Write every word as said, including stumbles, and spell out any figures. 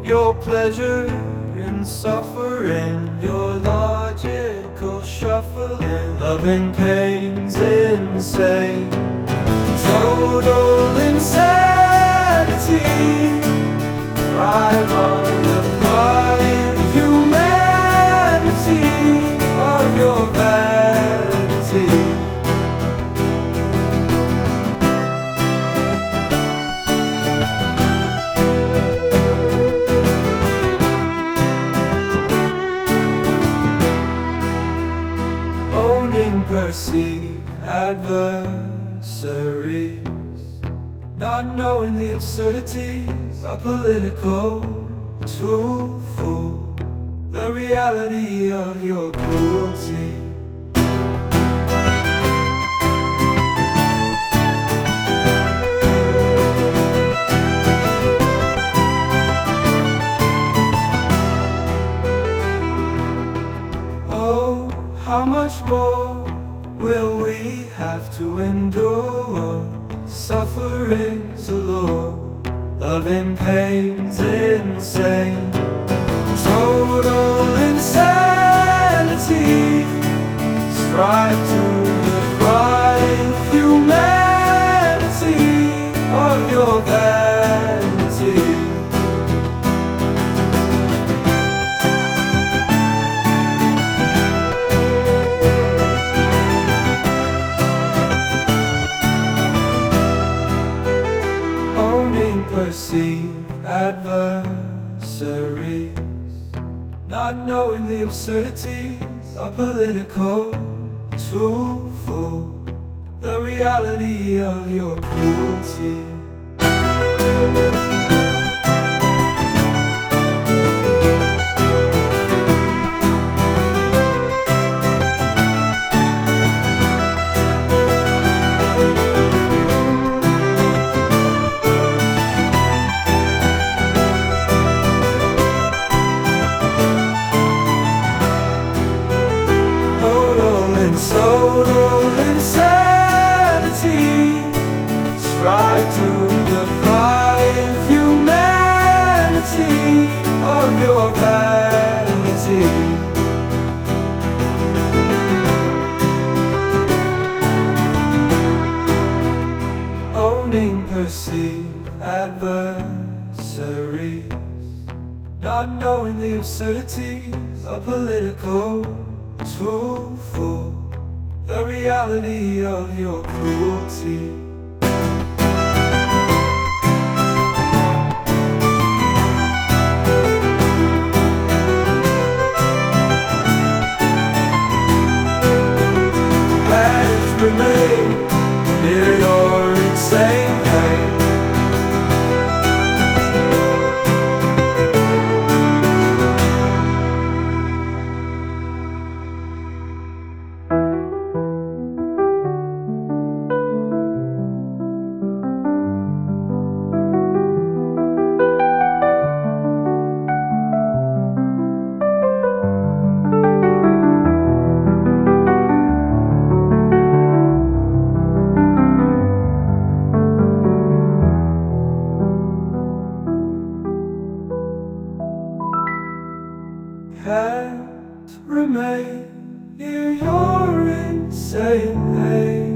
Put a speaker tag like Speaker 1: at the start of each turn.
Speaker 1: your pleasure in suffering, your logical shuffling, loving pain's insane. Total insanity, thrive on the pride, humanity of your vanity. Owning perceived adversaries, not knowing the absurdities of political to fool the reality of your cruelty. Oh, how much more will we have to endure? Suffering's a law, loving pain's insane. Total insanity, strive to deprive humanity of your vanity. Perceive adversaries, not knowing the absurdities of political to fool the reality of your cruelty. Total insanity, strive to deprive humanity of your vanity. Owning perceived adversaries, not knowing the absurdities of political to fool the reality of your cruelty. Plans remain near your insane pain. Can't remain near your insane pain.